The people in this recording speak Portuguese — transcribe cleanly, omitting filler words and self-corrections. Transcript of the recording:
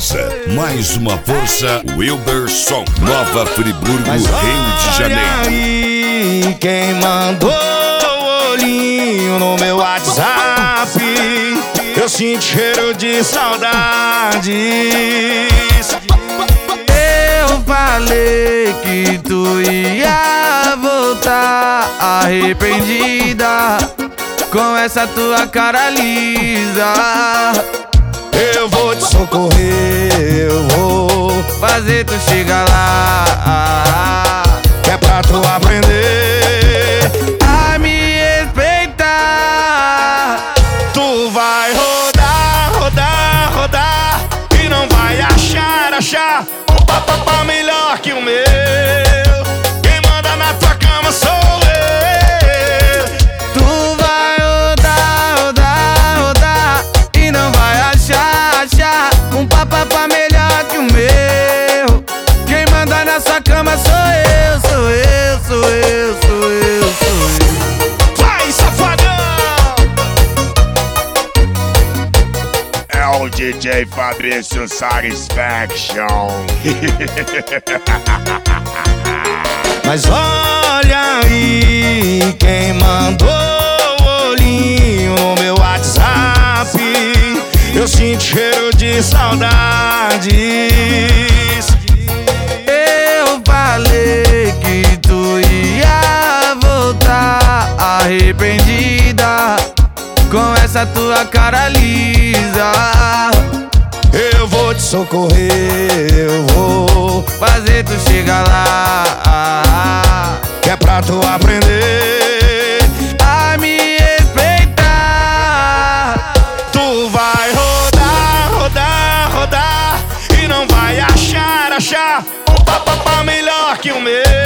força, mais uma força, Wilberson, Nova Friburgo, Mas Rio de Janeiro. Aí, quem mandou o olhinho no meu WhatsApp? Eu sinto cheiro de saudades. Eu falei que tu ia voltar arrependida com essa tua cara lisa. Eu vou te socorrer, eu vou fazer tu chegar lá, que é pra tu aprender a me respeitar. Tu vai rodar, rodar, rodar e não vai achar um papapá melhor que o meu. Quem manda na tua cama sou eu. Tu vai rodar, rodar, rodar e não vai achar um papapá melhor que o meu. Quem manda na sua cama sou eu, sou eu, sou eu, sou eu, sou eu. Vai, safadão! É o DJ Fabrício Satisfaction. Mas olha aí, quem mandou o olhinho no meu WhatsApp? Eu sinto cheiro de saudades. Eu falei que tu ia voltar arrependida com essa tua cara lisa. Eu vou te socorrer, eu vou fazer tu chegar lá, que é pra tu aprender a me respeitar. Tu vai rodar, rodar, rodar e não vai achar um papapá melhor que o meu.